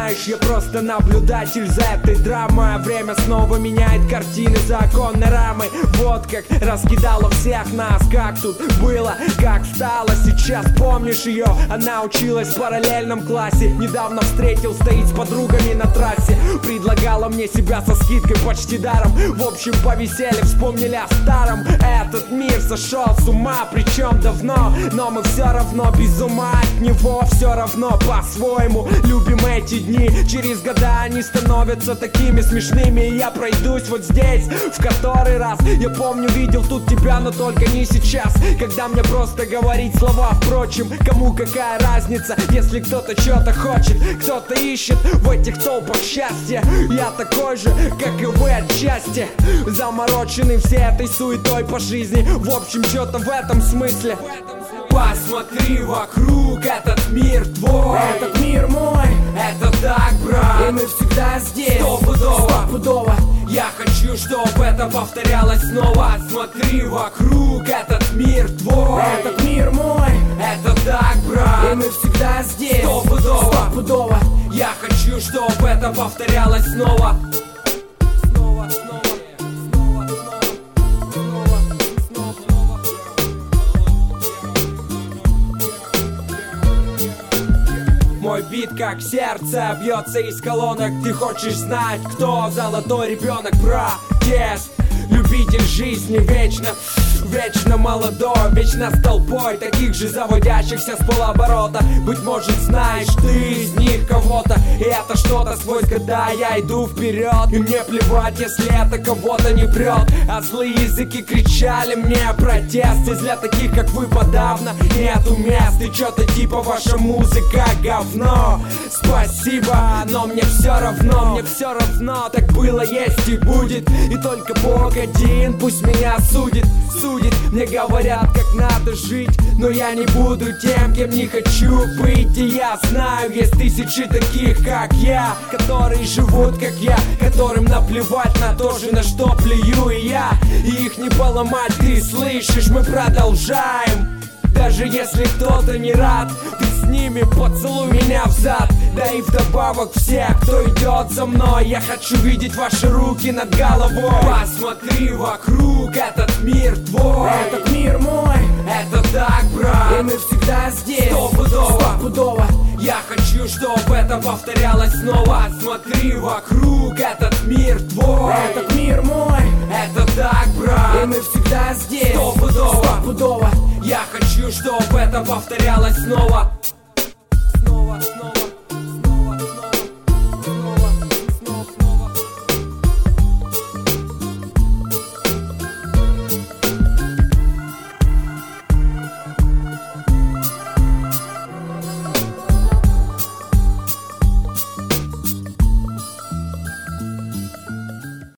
знаешь, я просто наблюдатель за этой драмой. А время снова меняет картины за оконной рамой. Вот как раскидала всех нас, как тут было, как стало сейчас. Помнишь ее? Она училась в параллельном классе. Недавно встретил, стоит с подругами на трассе. Предлагала мне себя со скидкой почти даром. В общем, повесели, вспомнили о старом. Этот мир сошел с ума, причем давно. Но мы все равно без ума от него. Все равно по-своему любим эти дни. Через года они становятся такими смешными. И я пройдусь вот здесь в который раз. Я помню, видел тут тебя, но только не сейчас, когда мне просто говорить слова. Впрочем, кому какая разница, если кто-то что-то хочет, кто-то ищет в этих толпах счастья. Я такой же, как и вы отчасти, замороченный всей этой суетой по жизни. В общем, что-то в этом смысле. Посмотри вокруг, этот мир твой, этот мир мой, это так, брат. и мы всегда здесь, стопудово. Я хочу, чтобы это повторялось снова. Смотри вокруг, этот мир твой, этот мир мой, это так, брат. и мы всегда здесь, стопудово. Я хочу, чтобы это повторялось снова. Мой бит как сердце бьется из колонок. Ты хочешь знать, кто золотой ребенок? Протест, любитель жизни вечно молодой, вечно с толпой таких же заводящихся с полоборота. Быть может, знаешь ты из них кого-то, и это что-то сквозь года я иду вперед. И мне плевать, если это кого-то не прет. А злые языки кричали мне протест. И для таких, как вы, подавно нету мест. И что-то типа ваша музыка говно. Спасибо, но мне все равно, так было, есть и будет. И только Бог один пусть меня судит. Мне говорят, как надо жить, но я не буду тем, кем не хочу быть. И я знаю, есть тысячи таких, как я, которые живут, как я, которым наплевать на то же, на что плюю и я. И их не поломать, ты слышишь, мы продолжаем. Даже если кто-то не рад, ты с ними поцелуй меня взад. Да и вдобавок все, кто идет за мной, я хочу видеть ваши руки над головой. Посмотри вокруг, этот мир твой, этот мир мой, это так, брат. и мы всегда здесь, стопудово. Я хочу, чтобы это повторялось снова. Смотри вокруг, этот мир твой, этот мир мой, это так, брат. и мы всегда здесь, стопудово. Я хочу, чтобы это повторялось снова.